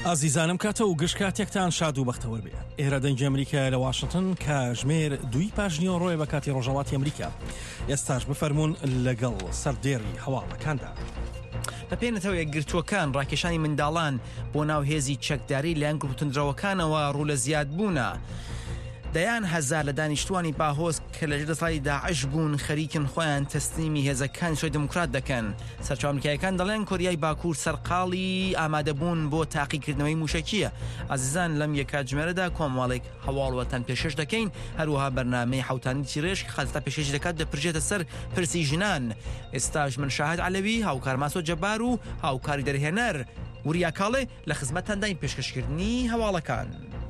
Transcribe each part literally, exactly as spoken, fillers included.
ئازیزانم کاتە و گشت کاتێکتان شاد و بەختەوەر بێ. ئێرە دەنگی ئەمریکا لە واشنگتن کە ژمێر دوی پاژنیەوە ڕۆیە بە کاتی ڕۆژهەڵاتی ئەمریکا. ئێستاش بفەرمونون لەگەڵ سەردێڕی هەواڵەکاندا. بە پێنەتەوە یەکگرتووەکان ڕاکێشانی منداڵان بۆ ناو هێزی چەکداری لەیان گروپتندرەوەکانەوە ڕوو لە زیاد بوونە. دەیان هەزار لە دانیشتوانی باهۆز کە لە ژێرسای داعش بوون خەریکن خۆیان تەسلیمی هێزەکان سۆی دموکرات دەکەن. سەرچاو ئەمریکایەکان دەڵێن کۆریای باکوور سەرقاڵی ئامادەبوون بۆ تاقیکردنەوەی موشەکیە. ئازیزان لەم یەکات ژمێرەدا کۆمەڵێک هەواڵوەتان پێشەش دەکەین، هەروەها بەرنامەی حوتانی چیرێش خەزتا پێشێش دەکات دەپرژێتە سەر پرسی ژنان. ئێستاش من شاهد عەلەوی هاوکار ماسۆ جەبار و هاوکاری دەرهێنەر وریا کاڵێ لە خزمەتتان داین پێشکەشکردنی هەواڵەکان.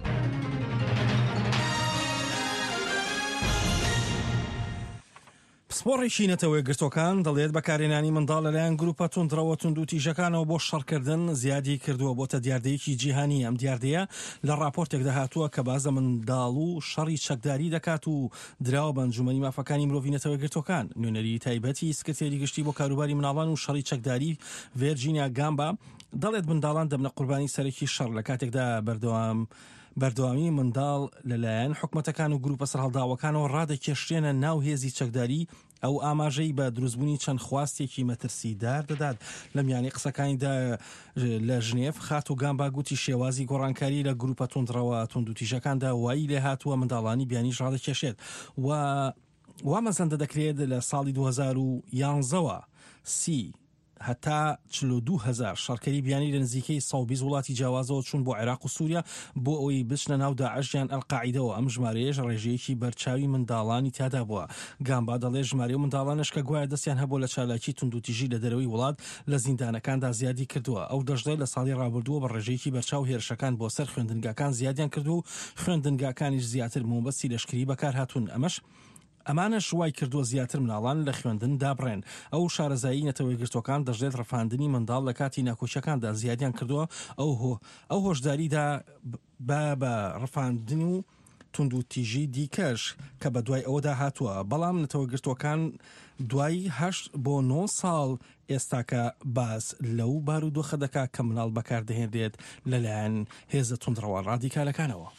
پسپۆڕێکی نەتەوەی گرتوەکان دەڵێت بەکارهێنانی منداڵ لەلایەن گروپە توندڕەوە تونند و تیژەکانەوە بۆ شەڕکردن زیادی کردووە بۆتە دیاردەیەکی جیهانی. ئەم دیاردەیە لە راپۆرتێک داهاتووە کە بازە منداڵ و شەڕی چەکداری دەکات و دراوە بە ئەنجومەنی مافەکانی مرۆڤی نەتەوەی گرتوەکان. نوێنەری تایبەتی سکرتێری گشتی بۆ کاروباری مناڵان و شەڕی چەکداری ڤێرجینیا گامبا دەڵێت منداڵان دەبنە قوربانی سەرەکی شەڕ لە کاتێکدا بەردەوام بەردەوامی منداڵ لەلایەن حکومەتەکان و گروپە سەرهەڵداوەکانەوە ڕادەکێشێنە ناو هێزی چەکداری ئەو ئاماژەی بە دروستبوونی چەند خواستێکی مەترسیدار دەدات. لە میانی قسەکانیدا لە ژنێف خات و گامبا گوتی شێوازی گۆڕانکاری لە گروپە توندڕەوە تونند و تیژەکاندا وای لێ هاتووە منداڵانی بیانیش ڕادەکێشێت و وا مەزەندە دەکرێت لە ساڵی دوو هەزار و یانزەوە سی هەتا چل و دوو هەزار شەڕکەری بیانی لە نزیکەی سەد و بیست وڵاتی جیاوازەوە چوون بۆ عێراق و سووریا بۆ ئەوەی بچنە ناو داعش یان ئەڵقاعیدەوە. ئەم ژمارەیەش ڕێژەیەکی بەرچاوی منداڵانی تیادا بووە. گامبا دەڵێ ژمارە و منداڵانش کە گوایە دەستیان هەبوو لە چالاکی توندوتیژی لە دەرەوەی وڵات لە زیندانەکاندا زیادی کردووە. ئەو دەژدەی لە ساڵی ڕابردووە بە ڕێژەیەکی بەرچاو هێرشەکان بۆ سەر خوێندنگاکان زیادیان کردو و خوێندنگاکانیش زیاتر مۆمبەستی لەشکری بەکار هاتوون. ئەمەش ئەمانە شوای کردووە زیاتر مناڵان لە خوێندن دابڕێن. ئەو شارەزایی نەتەوەی گرتوەکان دەژێت ڕەفاندنی منداڵ لە کاتی ناکۆچەکاندا زیادیان کردووە. ئەو ئەو هۆشداریدا بە بە ڕەفاندنی و تونند و تیژی دیکەش کە بە دوای ئەوەدا هاتووە. بەڵام نەتەوە گرتوەکان دوای هەشت بۆ نۆ ساڵ ئێستاکە باس لەو بارودۆخە دەکا کە مناڵ بەکاردەهێنرێت لەلایەن هێزە توندڕەوە ڕادیکالەکانەوە.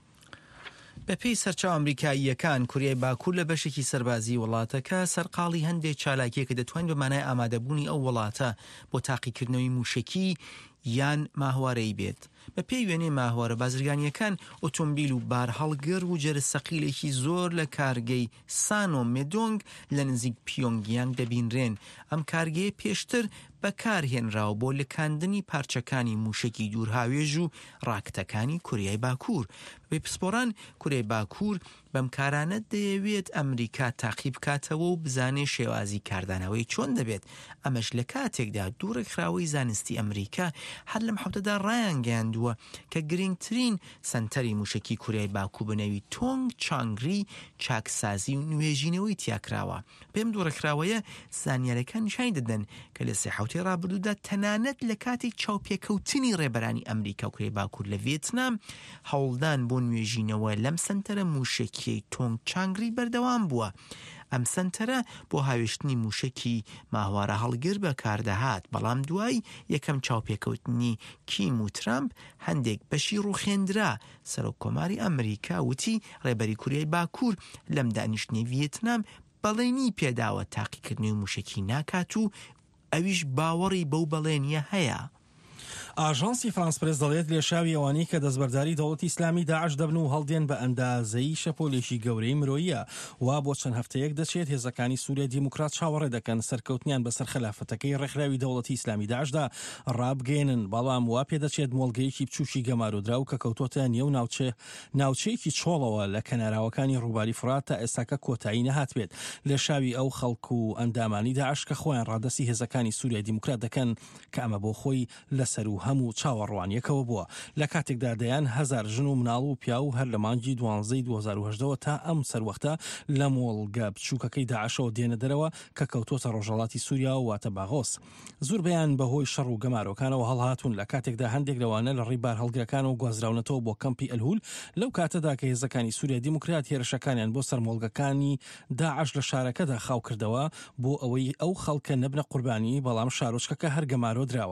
بەپێی سەرچاو ئەمریکاییەکان کوریای باکوور لە بەشێکی سەربازی وڵاتەکە سەرقاڵی هەندێک چالاکیە کە دەتوانین بەمانای ئامادەبوونی ئەو وڵاتە بۆ تاقیکردنەوەی موشەکی یان ماهوارەی بێت. بە پێی وێنەی ماهوارە بازرگانیەکان ئۆتۆمبیل و بار هەڵگر و جەرثەقیلێکی زۆر لە کارگەی سانۆ مێدۆنگ لە نزیک پیۆنگیانگ دەبینرێن. ئەم کارگەیە پێشتر بەکارهێنراوە بۆ لکاندنی پارچەکانی موشەکی دوورهاوێژ و ڕاکتەکانی کوریای باکوور. بە پسپۆران کوریای باکوور بەم کارانە دەیەوێت ئەمریکا تاقیب بکاتەوە و بزانێ شێوازی کاردانەوەی چۆن دەبێت. ئەمەش لە کاتێکدا دوورەکراوەی زانستی ئەمریکا هەر لەم حوتەدا ڕایانگەاندووە کە گرنگترین سەنتەری موشەکی کوریای باکوور بنەوی تۆنگ چانگری چاکسازی و نوێژینەوەی تیاکراوە. پێم دوورەکراوەیە زانیاریەکان نیشانی دەدەن کە لە سێ حوتەی ڕابردوودا تەنانەت لە کاتێک چاوپێکەوتنی ڕێبەرانی ئەمریکا و کوریای باکوور لە ڤێتنام هەوڵدان بۆ نوێژینەوە لەم سەنتەرە موشەکی تۆنگ چانگری بەردەوام بووە. ئەم سەنتەرە بۆ هاوێشتنی موشەکی ماهوارە هەڵگر بەکاردەهات، بەڵام دوای یەکەم چاوپێکەوتنی کیم و ترامپ هەندێک بەشی ڕوخێندرا. سەرۆک کۆماری ئەمریکا وتی ڕێبەری کوریای باکوور لەم دانیشتنی ڤێتنام بەڵێنی پێداوە تاقیکردنی موشەکی ناکات و ئەویش باوەڕی بەو بەڵێنیە هەیە. ئاژانسی فرانس پرێس دەڵێت لێشاوی ئەوانەی کە دەستبەرداری دەوڵەتی ئیسلامی داعش دەبن و هەڵدێن بە ئەندازەی شەپۆلێکی گەورەی مرۆییە. وا بۆ چەند هەفتەیەک دەچێت هێزەکانی سووریا دیموکرات چاوەڕێ دەکەن سەرکەوتنیان بەسەر خلافەتەکەی ڕێکخراوی دەوڵەتی ئیسلامی داعشدا ڕابگەێنن، بەڵام وا پێ دەچێت مۆڵگەیەکی بچووکی گەمارۆدراو کە کەوتۆتە نێو ناوچێ ناوچەیەکی چۆڵەوە لە کەناراوەکانی ڕووباری فرات تا ئێستاکە کۆتایی نەهات بێت. لێشاوی ئەو خەڵک و ئەندامانی داعش کە خۆیان ڕادەسی هێزەکانی سووریا دیموکرات دەکەن کە ئەمە بۆ خۆی لەسەر و هەموو چاوەڕوانیەکەوە بووە. لە کاتێکدا دەیان هەزار ژن و مناڵ و پیا و هەر لە مانگی دوانزەی دوو هەزار و هەژدەوە تا ئەم سەروەختە لە مۆڵگە بچووکەکەی داعشەوە دێنە دەرەوە کە کەوتۆتە ڕۆژهەڵاتی سووریا و واتە باغۆس. زۆر بەیان بەهۆی شەڕ و گەمارۆکانەوە هەڵهاتون لە کاتێکدا هەندێک لەوانە لە ڕێی بار هەڵگرەکانەوە گوازراونەتەوە بۆ کەمپی ئەلهول لەو کاتەدا کە هێزەکانی سووریا دیموکرات هێرشەکانیان بۆ سەر مۆڵگەکانی داعش لە شارەکەدا خاو کردەوە بۆ ئەوەی ئەو خەڵکە نەبنە قوربانی، بەڵام شارۆچکەکە هەر گەمارۆ دراوە.